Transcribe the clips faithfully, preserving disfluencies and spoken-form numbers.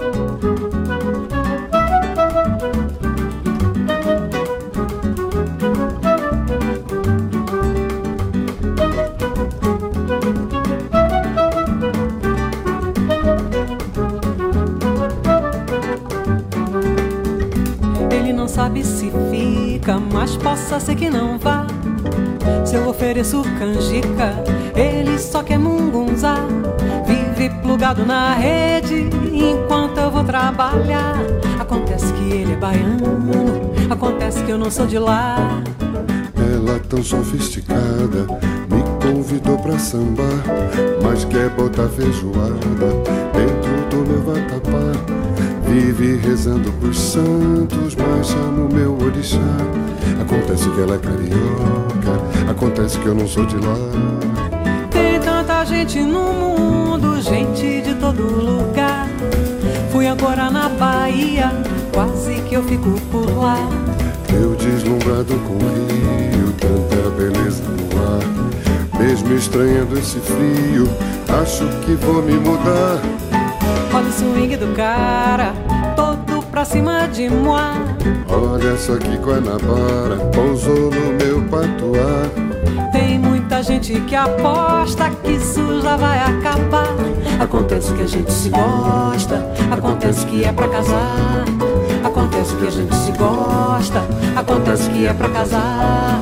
Sabe se fica, mas possa ser que não vá. Se eu ofereço canjica, ele só quer mungunzá. Vive plugado na rede enquanto eu vou trabalhar. Acontece que ele é baiano, acontece que eu não sou de lá. Ela tão sofisticada me convidou pra sambar, mas quer botar feijoada dentro do meu vatapá. Vive rezando pros santos, mas chama o meu orixá. Acontece que ela é carioca, acontece que eu não sou de lá. Tem tanta gente no mundo, gente de todo lugar. Fui agora na Bahia, quase que eu fico por lá. Eu deslumbrado com o rio, tanta beleza no ar. Mesmo estranhando esse frio, acho que vou me mudar. Olha o swing do cara, todo pra cima de moi. Olha só que Guanabara pousou no meu patuá. Tem muita gente que aposta que isso já vai acabar. Acontece que a gente se gosta, acontece que é pra casar. Acontece que a gente se gosta, acontece que é pra casar.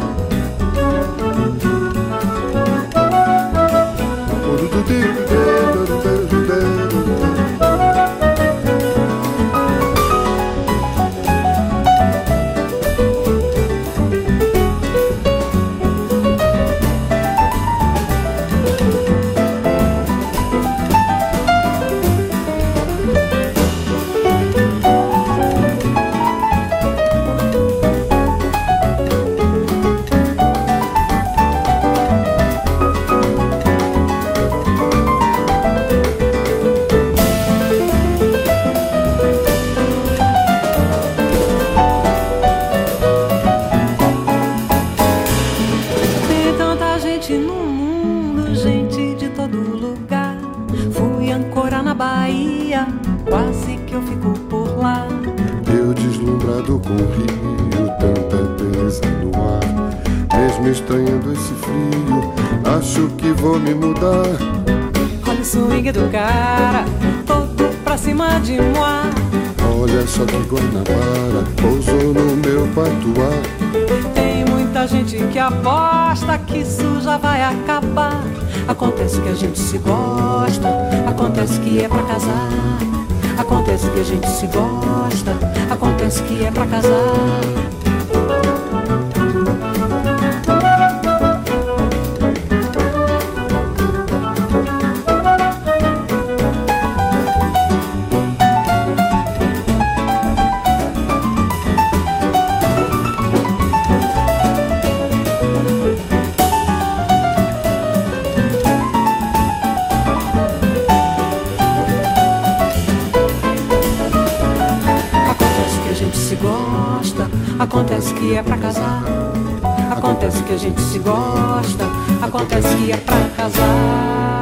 Com o rio, tanta beleza no ar. Mesmo estranhando esse frio, acho que vou me mudar. Olha o swing do cara, todo pra cima de moi. Olha só que Guanabara pousou no meu patuá. Tem muita gente que aposta que isso já vai acabar. Acontece que a gente se gosta, acontece que é pra casar. Acontece que a gente se gosta, acontece que é pra casar. Acontece que é pra casar. Acontece que a gente se gosta, acontece que é pra casar.